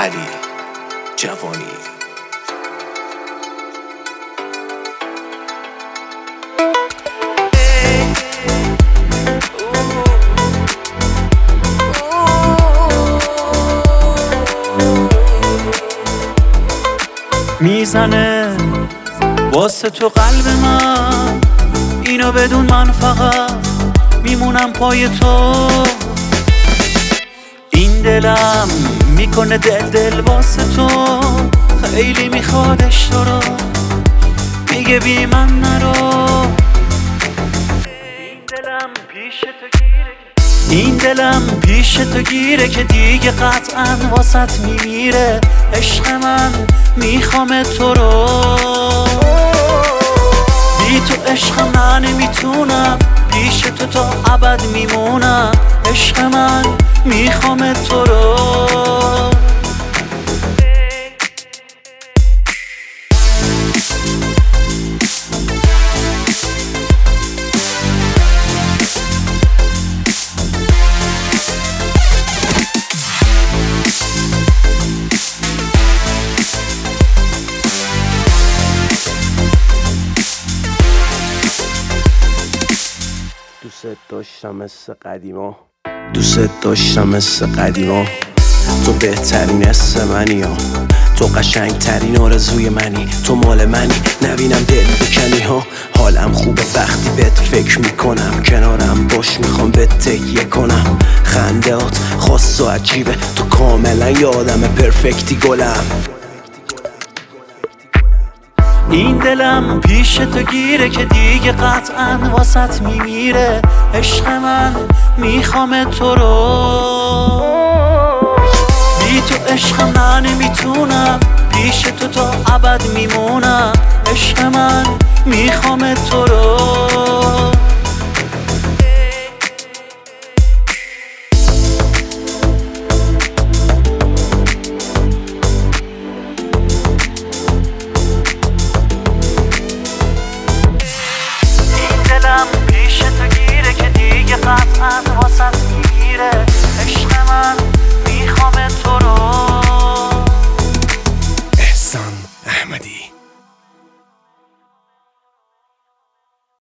علی جوانی. میزنه واسه تو قلب من، اینو بدون من فقط میمونم پای تو. این دلم میکنه دل واسه تو، خیلی میخوادش تو رو، میگه بی من نرو. این دلم پیش تو گیره که دیگه قطعا واسط میمیره. عشق من میخوام تو رو، بی تو عشقم من نمیتونم، پیش تو تا ابد میمونم. عشق من میخوام تو رو. دوست داشتم مثل قدیما، دوست داشتم مثل قدیما. تو بهترین اسم منی ها، تو قشنگترین آرزوی منی، تو مال منی نبینم دل بکنی ها. حالم خوبه وقتی بهت فکر میکنم، کنارم باش میخوام بهت تکیه کنم. خندهات خاص و عجیبه، تو کاملا یه آدم پرفکتی گلم. این دلم پیش تو گیره که دیگه قطعا واسط میمیره. عشق من میخوام تو رو، بی تو عشقم من نمیتونم، پیش تو تا ابد میمونم. عشق من میخوام تو رو. پیش تو گیره که دیگه قطعا واسط